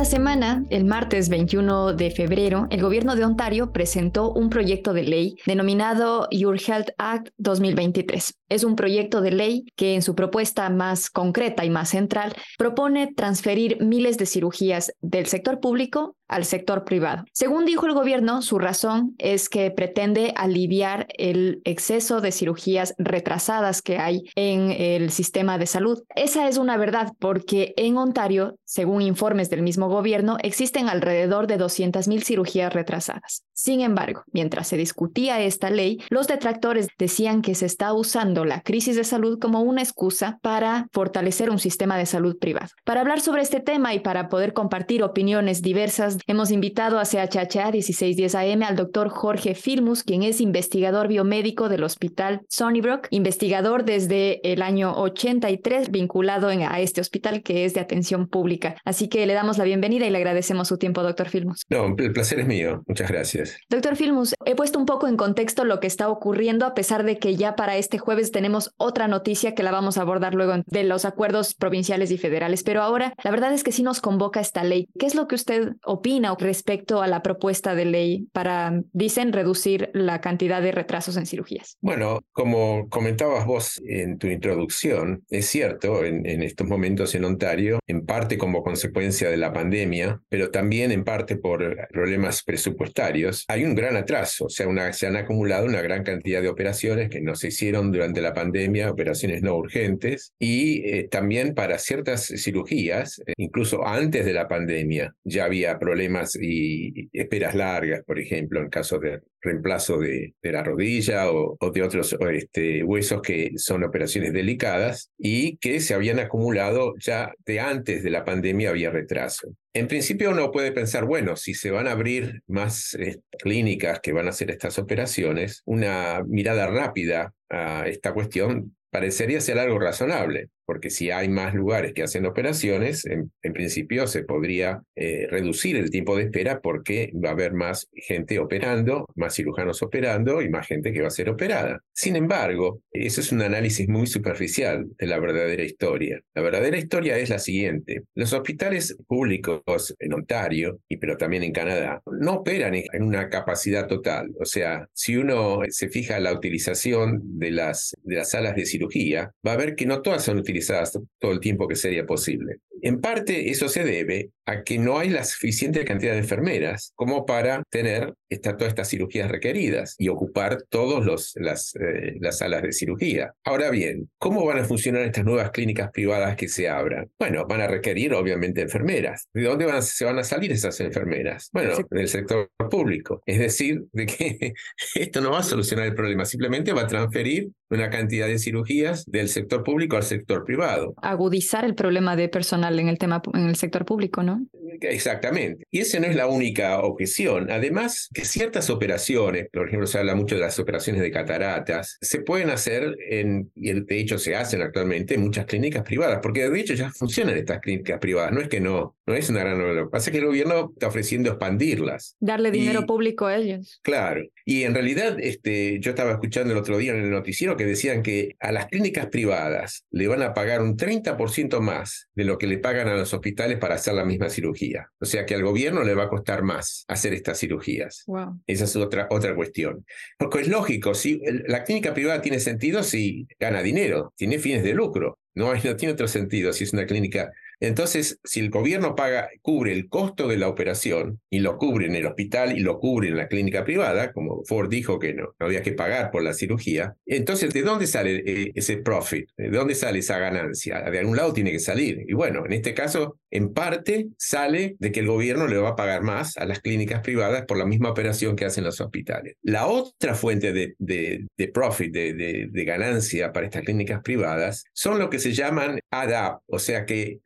semana, el martes 21 de febrero, el gobierno de Ontario presentó un proyecto de ley denominado Your Health Act 2023. Es un proyecto de ley que en su propuesta más concreta y más central propone transferir miles de cirugías del sector público al sector privado. Según dijo el gobierno, su razón es que pretende aliviar el exceso de cirugías retrasadas que hay en el sistema de salud. Esa es una verdad porque en Ontario, según informes del mismo gobierno, existen alrededor de 200,000 cirugías retrasadas. Sin embargo, mientras se discutía esta ley, los detractores decían que se está usando la crisis de salud como una excusa para fortalecer un sistema de salud privado. Para hablar sobre este tema y para poder compartir opiniones diversas, hemos invitado a CHHA 1610 AM al doctor Jorge Filmus, quien es investigador biomédico del Hospital Sunnybrook, investigador desde el año 83, vinculado a este hospital que es de atención pública. Así que le damos la bienvenida y le agradecemos su tiempo, doctor Filmus. No, el placer es mío. Muchas gracias. Doctor Filmus, he puesto un poco en contexto lo que está ocurriendo, a pesar de que ya para este jueves tenemos otra noticia que la vamos a abordar luego de los acuerdos provinciales y federales. Pero ahora, la verdad es que sí nos convoca esta ley. ¿Qué es lo que usted opina respecto a la propuesta de ley para, dicen, reducir la cantidad de retrasos en cirugías? Bueno, como comentabas vos en tu introducción, es cierto, en estos momentos en Ontario, en parte como consecuencia de la pandemia, pero también en parte por problemas presupuestarios, hay un gran atraso. O sea, se han acumulado una gran cantidad de operaciones que no se hicieron durante la pandemia, operaciones no urgentes, y también para ciertas cirugías, incluso antes de la pandemia, ya había problemas y esperas largas, por ejemplo, en caso de reemplazo de la rodilla o de otros huesos que son operaciones delicadas y que se habían acumulado ya de antes de la pandemia, había retraso. En principio uno puede pensar, bueno, si se van a abrir más clínicas que van a hacer estas operaciones, una mirada rápida a esta cuestión parecería ser algo razonable, porque si hay más lugares que hacen operaciones, en principio se podría reducir el tiempo de espera porque va a haber más gente operando, más cirujanos operando y más gente que va a ser operada. Sin embargo, eso es un análisis muy superficial de la verdadera historia. La verdadera historia es la siguiente. Los hospitales públicos en Ontario, pero también en Canadá, no operan en una capacidad total. O sea, si uno se fija en la utilización de las salas de cirugía, va a ver que no todas son utilizadas todo el tiempo que sería posible. En parte eso se debe a que no hay la suficiente cantidad de enfermeras como para tener todas estas cirugías requeridas y ocupar todas las salas de cirugía. Ahora bien, ¿cómo van a funcionar estas nuevas clínicas privadas que se abran? Bueno, van a requerir obviamente enfermeras. ¿De dónde se van a salir esas enfermeras? Bueno, del sector público. Es decir, de que esto no va a solucionar el problema, simplemente va a transferir una cantidad de cirugías del sector público al sector privado. Agudizar el problema de personal en el sector público, ¿no? Exactamente. Y esa no es la única objeción. Además, que ciertas operaciones, por ejemplo, se habla mucho de las operaciones de cataratas, se pueden hacer, y de hecho se hacen actualmente en muchas clínicas privadas, porque de hecho ya funcionan estas clínicas privadas. No es que no es una gran novedad. Lo que pasa es que el gobierno está ofreciendo expandirlas. Darle dinero público a ellos. Claro. Y en realidad, yo estaba escuchando el otro día en el noticiero que decían que a las clínicas privadas le van a pagar un 30% más de lo que le pagan a los hospitales para hacer la misma cirugía. O sea que al gobierno le va a costar más hacer estas cirugías. Wow. Esa es otra cuestión. Porque es lógico, si la clínica privada tiene sentido si gana dinero, tiene fines de lucro. No tiene otro sentido si es una clínica. Entonces, si el gobierno cubre el costo de la operación y lo cubre en el hospital y lo cubre en la clínica privada, como Ford dijo que no había que pagar por la cirugía, entonces, ¿de dónde sale ese profit? ¿De dónde sale esa ganancia? De algún lado tiene que salir. Y bueno, en este caso, en parte sale de que el gobierno le va a pagar más a las clínicas privadas por la misma operación que hacen los hospitales. La otra fuente de profit, de ganancia para estas clínicas privadas, son lo que se llaman add-up, o sea que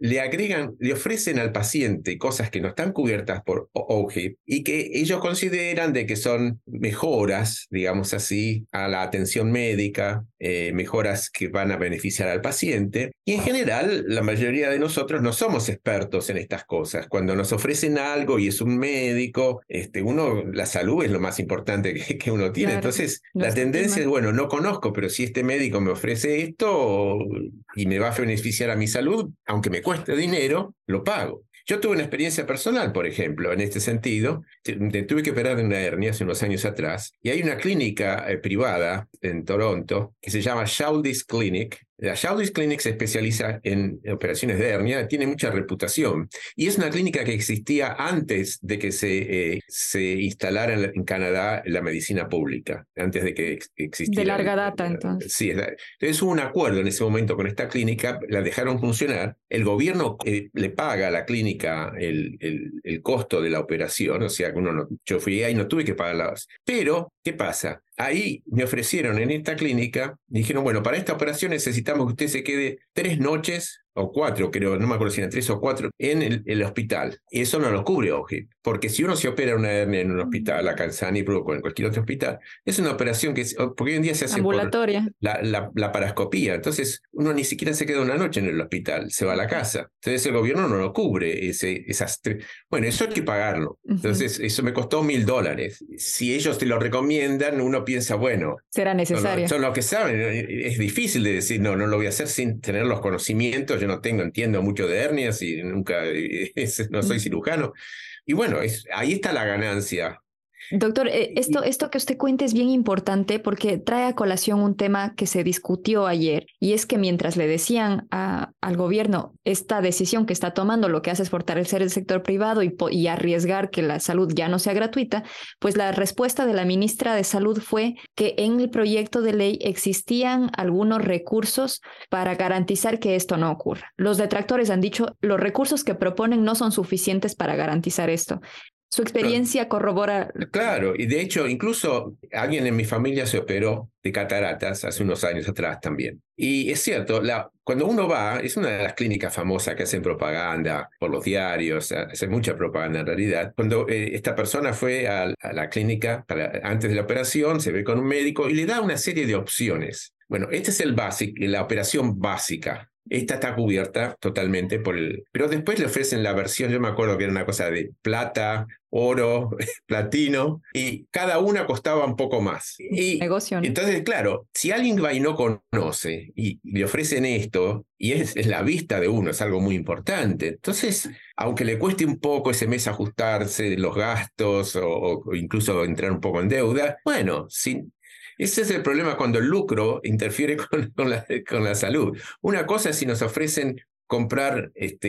le ofrecen al paciente cosas que no están cubiertas por OHIP y que ellos consideran de que son mejoras, digamos así, a la atención médica, mejoras que van a beneficiar al paciente. Y en general, la mayoría de nosotros no somos expertos en estas cosas. Cuando nos ofrecen algo y es un médico, la salud es lo más importante que uno tiene. Claro, entonces, la tendencia es, bueno, no conozco, pero si este médico me ofrece esto y me va a beneficiar a mi salud, aunque me cueste dinero, lo pago. Yo tuve una experiencia personal, por ejemplo, en este sentido. Tuve que operar de una hernia hace unos años atrás y hay una clínica privada en Toronto que se llama Shaldi's Clinic. La Shaldi's Clinic se especializa en operaciones de hernia, tiene mucha reputación y es una clínica que existía antes de que se instalara en Canadá la medicina pública, antes de que existiera. De larga data, entonces. Sí, entonces hubo un acuerdo en ese momento con esta clínica, la dejaron funcionar, el gobierno le paga a la clínica el costo de la operación, o sea, yo fui ahí y no tuve que pagarlas. Pero, ¿qué pasa? Ahí me ofrecieron en esta clínica, dijeron, bueno, para esta operación necesitamos que usted se quede 3 noches o 4, creo, no me acuerdo si eran 3 o 4, en el hospital. Y eso no lo cubre OHIP, porque si uno se opera una hernia en un hospital, acá en Sunnybrook o en cualquier otro hospital, es una operación porque hoy en día se hace ambulatoria. Por la paroscopía. Entonces, uno ni siquiera se queda una noche en el hospital, se va a la casa. Entonces, el gobierno no lo cubre. Bueno, eso hay que pagarlo. Entonces, eso me costó $1,000. Si ellos te lo recomiendan, uno piensa, bueno, será necesario. Son los que saben. Es difícil de decir, no lo voy a hacer sin tener los conocimientos. Yo no entiendo mucho de hernias y nunca, no soy cirujano. Y bueno, ahí está la ganancia. Doctor, esto que usted cuenta es bien importante porque trae a colación un tema que se discutió ayer, y es que mientras le decían al gobierno esta decisión que está tomando lo que hace es fortalecer el sector privado y arriesgar que la salud ya no sea gratuita, pues la respuesta de la ministra de Salud fue que en el proyecto de ley existían algunos recursos para garantizar que esto no ocurra. Los detractores han dicho los recursos que proponen no son suficientes para garantizar esto. Su experiencia corrobora. Claro, y de hecho, incluso alguien en mi familia se operó de cataratas hace unos años atrás también. Y es cierto, cuando uno va, es una de las clínicas famosas que hacen propaganda por los diarios, hace mucha propaganda en realidad. Cuando esta persona fue a la clínica antes de la operación, se ve con un médico y le da una serie de opciones. Bueno, este es la operación básica. Esta está cubierta totalmente Pero después le ofrecen la versión, yo me acuerdo que era una cosa de plata, oro, platino, y cada una costaba un poco más. Y negocio, ¿no? Entonces, claro, si alguien va y no conoce y le ofrecen esto, y es la vista de uno, es algo muy importante. Entonces, aunque le cueste un poco ese mes ajustarse los gastos o incluso entrar un poco en deuda, bueno, ese es el problema cuando el lucro interfiere con la salud. Una cosa es si nos ofrecen comprar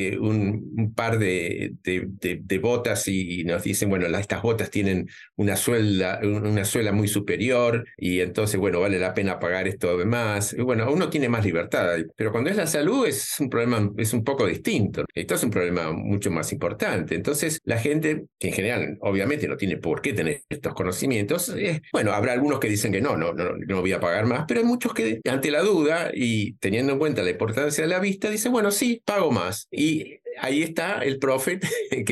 un par de botas y nos dicen, bueno, estas botas tienen una suela muy superior y entonces, bueno, vale la pena pagar esto de más. Y bueno, uno tiene más libertad, pero cuando es la salud es un problema, es un poco distinto. Esto es un problema mucho más importante. Entonces, la gente, que en general obviamente no tiene por qué tener estos conocimientos, bueno, habrá algunos que dicen que no voy a pagar más, pero hay muchos que ante la duda y teniendo en cuenta la importancia de la vista, dicen, bueno, sí, pago más. Y ahí está el profit,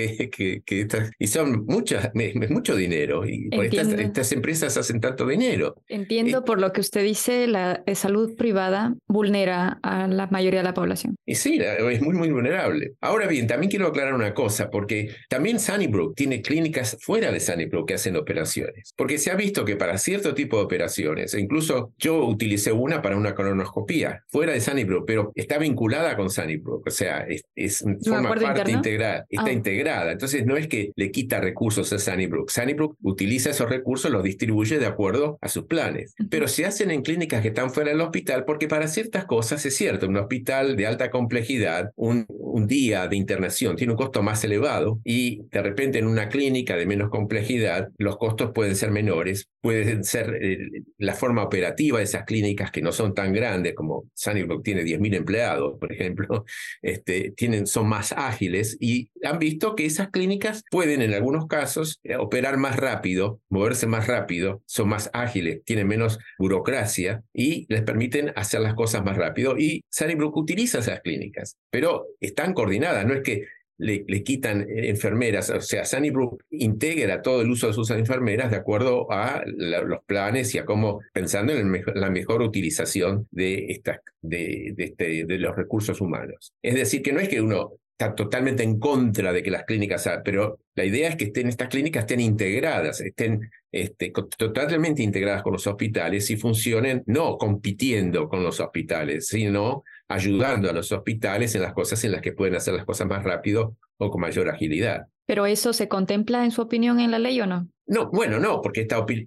y son mucho dinero. Y por estas empresas hacen tanto dinero. Entiendo por lo que usted dice, la salud privada vulnera a la mayoría de la población. Y sí, es muy, muy vulnerable. Ahora bien, también quiero aclarar una cosa, porque también Sunnybrook tiene clínicas fuera de Sunnybrook que hacen operaciones. Porque se ha visto que para cierto tipo de operaciones, incluso yo utilicé una para una colonoscopía fuera de Sunnybrook, pero está vinculada con Sunnybrook. O sea, forma parte integrada, está integrada. Entonces no es que le quita recursos a Sunnybrook. Sunnybrook utiliza esos recursos, los distribuye de acuerdo a sus planes. Pero se hacen en clínicas que están fuera del hospital porque para ciertas cosas es cierto, un hospital de alta complejidad, un día de internación tiene un costo más elevado y de repente en una clínica de menos complejidad los costos pueden ser menores, pueden ser la forma operativa de esas clínicas que no son tan grandes, como Sunnybrook tiene 10.000 empleados, por ejemplo, son más ágiles y han visto que esas clínicas pueden en algunos casos operar más rápido, moverse más rápido, son más ágiles, tienen menos burocracia y les permiten hacer las cosas más rápido. Y Sunnybrook utiliza esas clínicas, pero están coordinadas, no es que le quitan enfermeras, o sea, Sunnybrook integra todo el uso de sus enfermeras de acuerdo a los planes y a cómo, pensando en la mejor utilización de los recursos humanos. Es decir, que no es que uno está totalmente en contra de que las clínicas, pero la idea es que estas clínicas estén integradas, estén totalmente integradas con los hospitales y funcionen no compitiendo con los hospitales, sino ayudando a los hospitales en las cosas en las que pueden hacer las cosas más rápido o con mayor agilidad. ¿Pero eso se contempla, en su opinión, en la ley o no? No, bueno, no, porque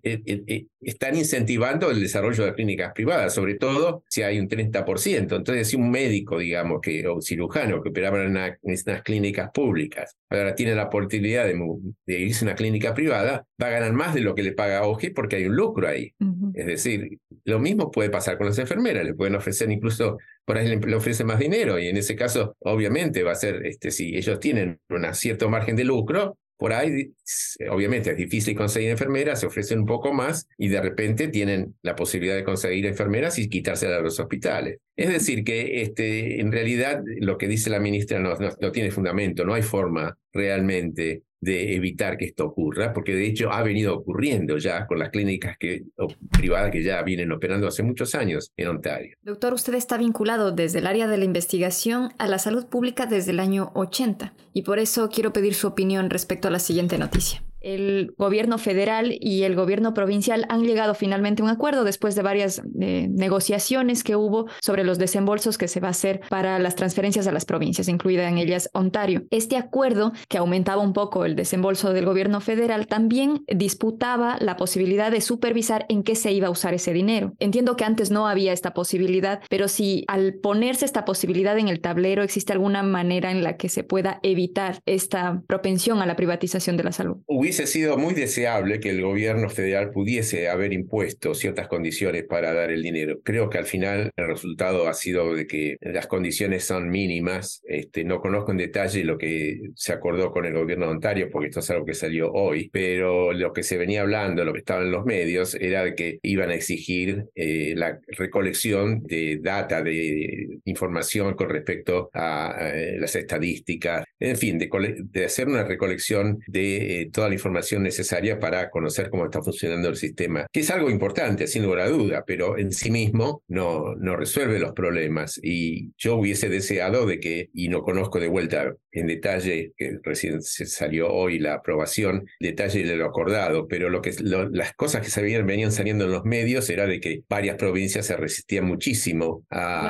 están incentivando el desarrollo de clínicas privadas, sobre todo si hay un 30%. Entonces, si un médico, digamos, o cirujano que operaba en unas clínicas públicas, ahora tiene la oportunidad de irse a una clínica privada, va a ganar más de lo que le paga OGE porque hay un lucro ahí. Uh-huh. Es decir, lo mismo puede pasar con las enfermeras, le pueden ofrecer incluso, por ahí le ofrecen más dinero, y en ese caso, obviamente, va a ser, si ellos tienen un cierto margen de lucro, por ahí, obviamente, es difícil conseguir enfermeras, se ofrecen un poco más y de repente tienen la posibilidad de conseguir enfermeras y quitárselas a los hospitales. Es decir, que en realidad lo que dice la ministra no tiene fundamento, no hay forma realmente de evitar que esto ocurra, porque de hecho ha venido ocurriendo ya con las clínicas privadas que ya vienen operando hace muchos años en Ontario. Doctor, usted está vinculado desde el área de la investigación a la salud pública desde el año 80 y por eso quiero pedir su opinión respecto a la siguiente noticia. El gobierno federal y el gobierno provincial han llegado finalmente a un acuerdo después de varias negociaciones que hubo sobre los desembolsos que se va a hacer para las transferencias a las provincias, incluida en ellas Ontario. Este acuerdo, que aumentaba un poco el desembolso del gobierno federal, también disputaba la posibilidad de supervisar en qué se iba a usar ese dinero. Entiendo que antes no había esta posibilidad, pero si al ponerse esta posibilidad en el tablero existe alguna manera en la que se pueda evitar esta propensión a la privatización de la salud. Hubiese sido muy deseable que el gobierno federal pudiese haber impuesto ciertas condiciones para dar el dinero. Creo que al final el resultado ha sido de que las condiciones son mínimas. No conozco en detalle lo que se acordó con el gobierno de Ontario, porque esto es algo que salió hoy, pero lo que se venía hablando, lo que estaba en los medios, era de que iban a exigir la recolección de data, de información con respecto a las estadísticas, en fin, de hacer una recolección de toda la información necesaria para conocer cómo está funcionando el sistema, que es algo importante, sin lugar a duda, pero en sí mismo no resuelve los problemas. Y yo hubiese deseado de que, y no conozco de vuelta en detalle, que recién se salió hoy la aprobación, detalle de lo acordado, pero las cosas que venían saliendo en los medios era de que varias provincias se resistían muchísimo a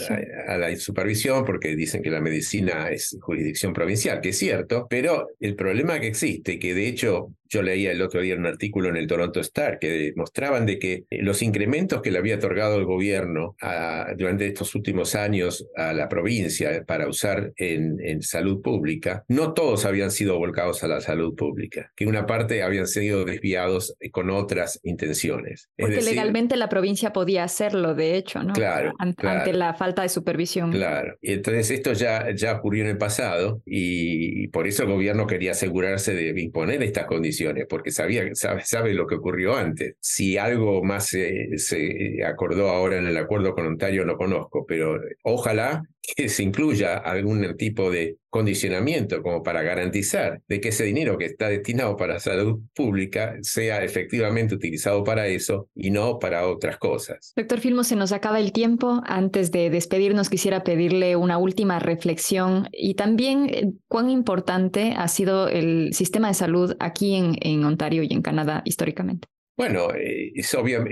la supervisión, porque dicen que la medicina es jurisdicción provincial, que es cierto, pero el problema que existe, que de hecho yo leía el otro día un artículo en el Toronto Star que mostraban de que los incrementos que le había otorgado el gobierno durante estos últimos años a la provincia para usar en salud pública, no todos habían sido volcados a la salud pública, que una parte habían sido desviados con otras intenciones. Porque legalmente la provincia podía hacerlo, de hecho, ¿no? Claro, ante la falta de supervisión. Claro, y entonces esto ya ocurrió en el pasado y por eso el gobierno quería asegurarse de imponer estas condiciones, porque sabe lo que ocurrió antes. Si algo más se acordó ahora en el acuerdo con Ontario no conozco, pero ojalá que se incluya algún tipo de condicionamiento como para garantizar de que ese dinero que está destinado para salud pública sea efectivamente utilizado para eso y no para otras cosas. Doctor Filmus, se nos acaba el tiempo. Antes de despedirnos quisiera pedirle una última reflexión y también cuán importante ha sido el sistema de salud aquí en Ontario y en Canadá históricamente. Bueno, es obvio,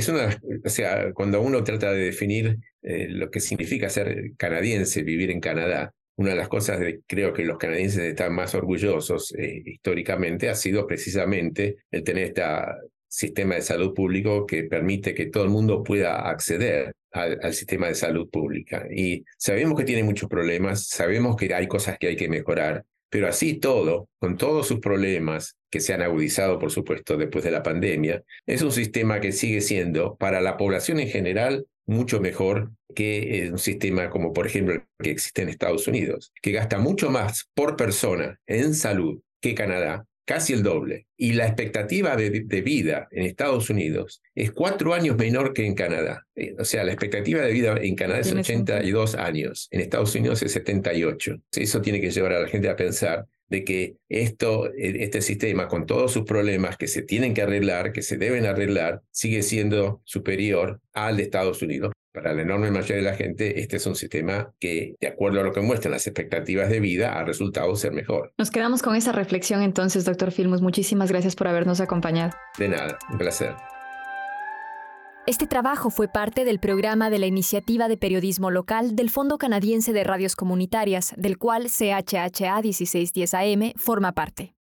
o sea, cuando uno trata de definir lo que significa ser canadiense, vivir en Canadá, una de las cosas creo que los canadienses están más orgullosos históricamente ha sido precisamente el tener este sistema de salud público que permite que todo el mundo pueda acceder al sistema de salud pública. Y sabemos que tiene muchos problemas, sabemos que hay cosas que hay que mejorar, pero así todo, con todos sus problemas que se han agudizado, por supuesto, después de la pandemia, es un sistema que sigue siendo, para la población en general, mucho mejor que un sistema como, por ejemplo, el que existe en Estados Unidos, que gasta mucho más por persona en salud que Canadá, casi el doble. Y la expectativa de vida en Estados Unidos es 4 años menor que en Canadá. O sea, la expectativa de vida en Canadá es 82 años, en Estados Unidos es 78. Eso tiene que llevar a la gente a pensar de que este sistema, con todos sus problemas que se tienen que arreglar, que se deben arreglar, sigue siendo superior al de Estados Unidos. Para la enorme mayoría de la gente, este es un sistema que, de acuerdo a lo que muestran las expectativas de vida, ha resultado ser mejor. Nos quedamos con esa reflexión entonces, doctor Filmus. Muchísimas gracias por habernos acompañado. De nada, un placer. Este trabajo fue parte del programa de la Iniciativa de Periodismo Local del Fondo Canadiense de Radios Comunitarias, del cual CHHA 1610 AM forma parte.